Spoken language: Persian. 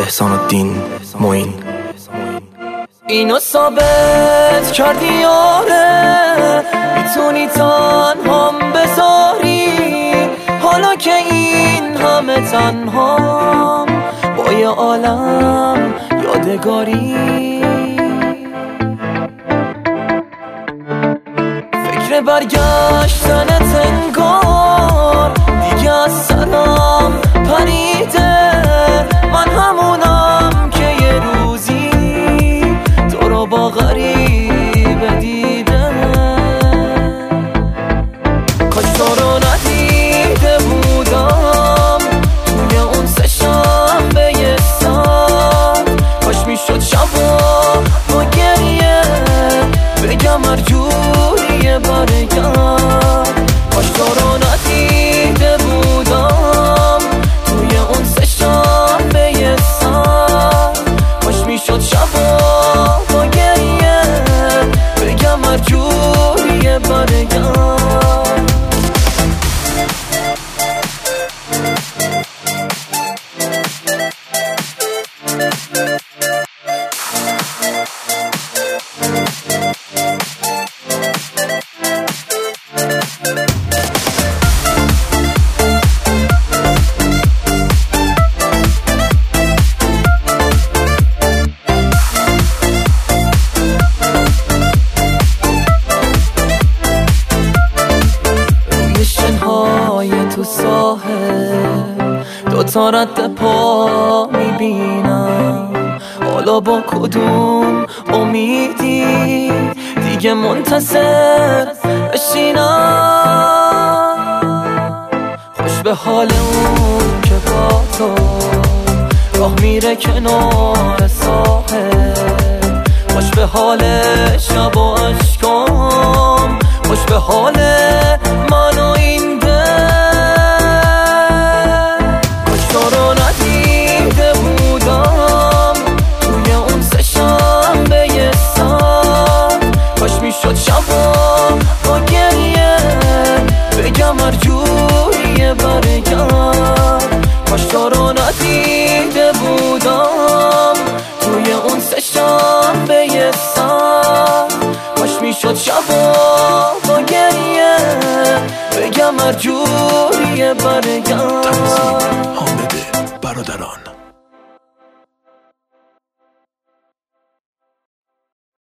احسان الدین معین. اینو ثابت کردی آره میتونی تنهام بذاری، حالا که این همه تنهام با یه عالم یادگاری. فکر برگشتنت انگار دیگه از سرم پریده، من همونم که یه روزی تو رو با غریبه دیده. کاش تو رو ندیده بودم توی اون سه شنبه یه ساعت، کاش میشد شبا با گریه بگم هر جوریه برگرد. کاش تو رو ندیده بودم توی اون سه شنبه یه ساعت، کاش میشد شبا با گریه بگم هر جوریه برگرد. تو ساحل دوتا رد پا میبینم، حالا با کدوم امیدی دیگه منتظر بشینم. خوش به حال اون که با تو راه میره کنار ساحل، خوش به حال شب و عشقام، خوش به حال من و این دل. کاش تو رو ندیده بودم توی اون سه شنبه یه ساعت، کاش میشد شبا با گریه بگم هر جوریه برگرد. کاش تو رو ندیده بودم توی اون سه شنبه یه ساعت، کاش میشد شبا با گریه بگم هر جوریه برگرد. تمثیل حامد برادران.